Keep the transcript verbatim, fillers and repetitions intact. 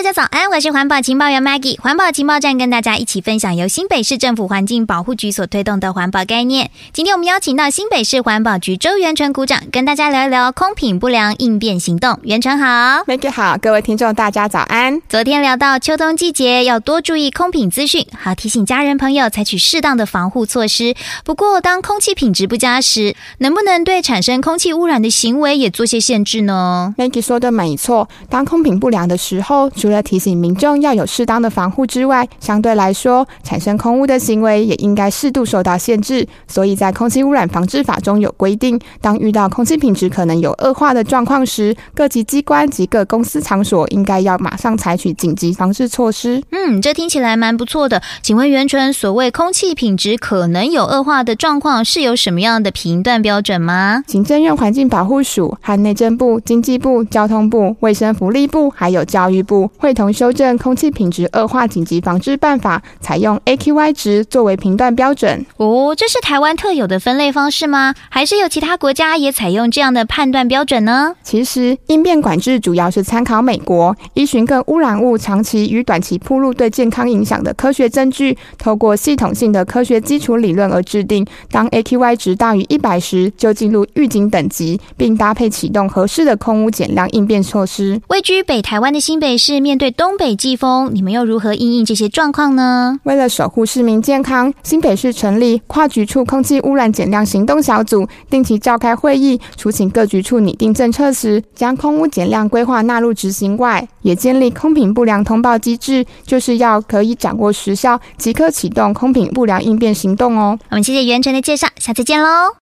家早安，我是环保情报员 Maggie。 环保情报站跟大家一起分享由新北市政府环境保护局所推动的环保概念。今天我们邀请到新北市环保局周元成股长跟大家聊一聊空品不良应变行动。元成好。 Maggie 好，各位听众大家早安。 昨天聊到秋冬季节要多注意空品资讯，好提醒家人朋友采取适当的防护措施。不过当空气品质不佳时，能不能对产生空气污染的行为也做些限制呢？ Maggie 说的没错，当空品不良的时候，除了提醒民众要有适当的防护之外，相对来说产生空污的行为也应该适度受到限制。所以在空气污染防治法中有规定，当遇到空气品质可能有恶化的状况时，各级机关及各公司场所应该要马上采取紧急防治措施。 嗯，这听起来蛮不错的。请问元纯，所谓空气品质可能有恶化的状况是有什么样的评断标准吗？ 行政院环境保护署和内政部、经济部、交通部、卫生福利部还有教育部会同修正空气品质恶化紧急防治办法，采用 A Q I 值作为评断标准。 哦，这是台湾特有的分类方式吗？还是有其他国家也采用这样的判断标准呢？ 其实应变管制主要是参考美国，依循各污染物长期与短期暴露对健康影响的科学证据，透过系统性的科学基础理论而制定，当 A Q I 值大于一百时就进入预警等级，并搭配启动合适的空污减量应变措施。 位居北台湾的新北市面对东北季风，你们又如何因应这些状况呢？ 为了守护市民健康，新北市成立跨局处空气污染减量行动小组，定期召开会议，促请各局处拟定政策时，将空污减量规划纳入执行外，也建立空品不良通报机制，就是要可以掌握时效，即刻启动空品不良应变行动哦。 我们谢谢元成的介绍，下次见喽。